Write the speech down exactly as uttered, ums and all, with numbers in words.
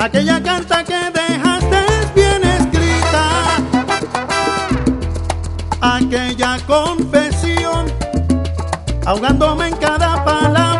aquella carta que dejaste bien escrita, aquella confesión, ahogándome en cada palabra.